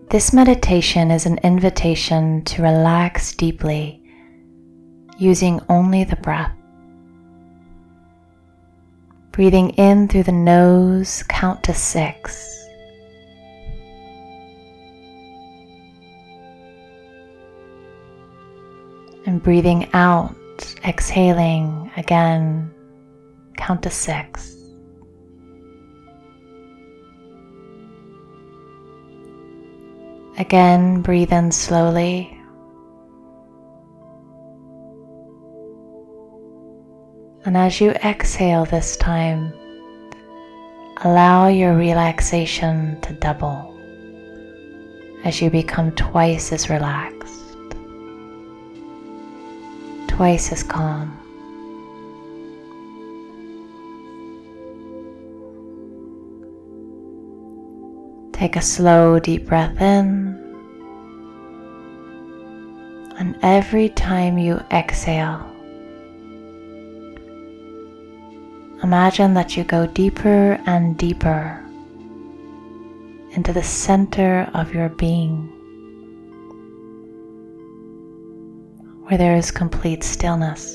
This meditation is an invitation to relax deeply, using only the breath. Breathing in through the nose, count to 6. And breathing out, exhaling again, count to 6. Again, breathe in slowly. And as you exhale this time, allow your relaxation to double as you become twice as relaxed, twice as calm. Take a slow, deep breath in, and every time you exhale, imagine that you go deeper and deeper into the center of your being, where there is complete stillness.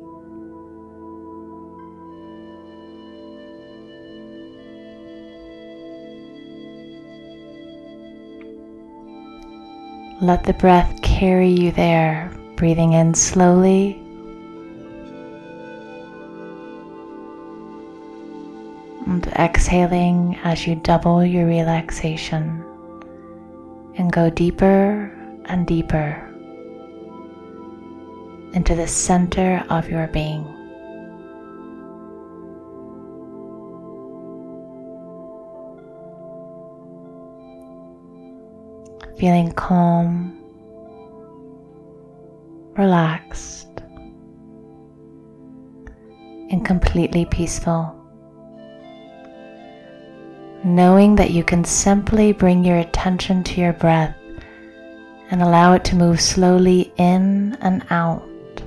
Let the breath carry you there, breathing in slowly and exhaling as you double your relaxation and go deeper and deeper into the center of your being. Feeling calm, relaxed, and completely peaceful. Knowing that you can simply bring your attention to your breath and allow it to move slowly in and out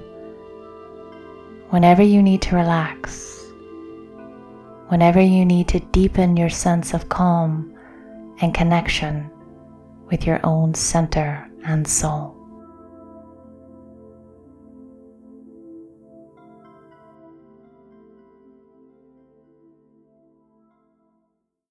whenever you need to relax, whenever you need to deepen your sense of calm and connection with your own center and soul.